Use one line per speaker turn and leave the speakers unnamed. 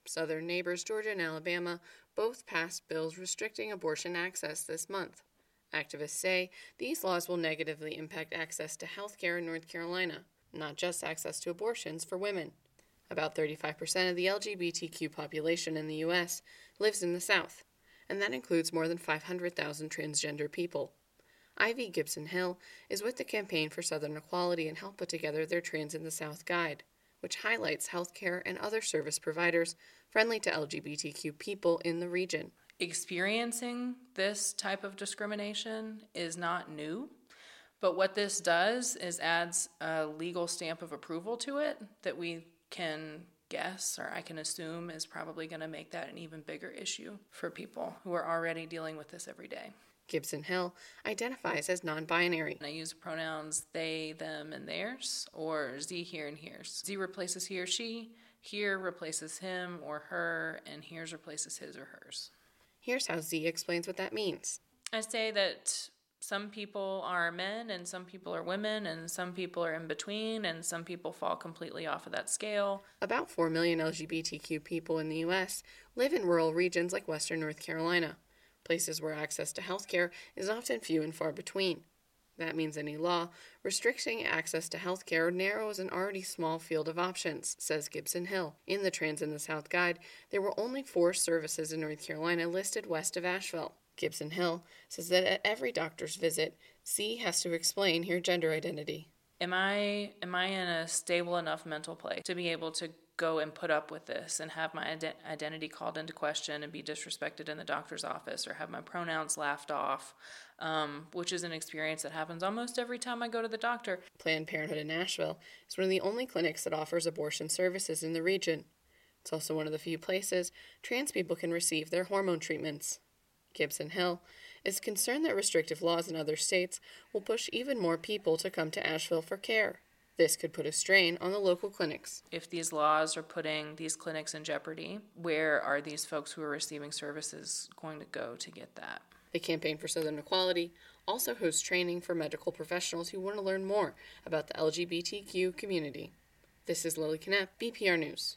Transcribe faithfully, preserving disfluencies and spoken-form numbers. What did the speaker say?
Southern neighbors Georgia and Alabama both passed bills restricting abortion access this month. Activists say these laws will negatively impact access to health care in North Carolina, not just access to abortions for women. About thirty-five percent of the L G B T Q population in the U S lives in the South, and that includes more than five hundred thousand transgender people. Ivy Gibson Hill is with the Campaign for Southern Equality and helped put together their Trans in the South Guide, which highlights healthcare and other service providers friendly to L G B T Q people in the region.
Experiencing this type of discrimination is not new, but what this does is adds a legal stamp of approval to it that we can guess, or I can assume, is probably going to make that an even bigger issue for people who are already dealing with this every day.
Gibson Hill identifies as non-binary.
I use pronouns they, them, and theirs, or Z here and here's. Z replaces he or she, here replaces him or her, and here's replaces his or hers.
Here's how Z explains what that means.
I say that some people are men, and some people are women, and some people are in between, and some people fall completely off of that scale.
About four million L G B T Q people in the U S live in rural regions like western North Carolina, places where access to health care is often few and far between. That means any law restricting access to health care narrows an already small field of options, says Gibson Hill. In the Trans in the South Guide, there were only four services in North Carolina listed west of Asheville. Gibson Hill says that at every doctor's visit, Z has to explain her gender identity.
Am I am I in a stable enough mental place to be able to go and put up with this and have my ident- identity called into question and be disrespected in the doctor's office, or have my pronouns laughed off, um, which is an experience that happens almost every time I go to the doctor.
Planned Parenthood in Nashville is one of the only clinics that offers abortion services in the region. It's also one of the few places trans people can receive their hormone treatments. Gibson Hill is concerned that restrictive laws in other states will push even more people to come to Asheville for care. This could put a strain on the local clinics.
If these laws are putting these clinics in jeopardy, where are these folks who are receiving services going to go to get that?
The Campaign for Southern Equality also hosts training for medical professionals who want to learn more about the L G B T Q community. This is Lily Knapp, B P R News.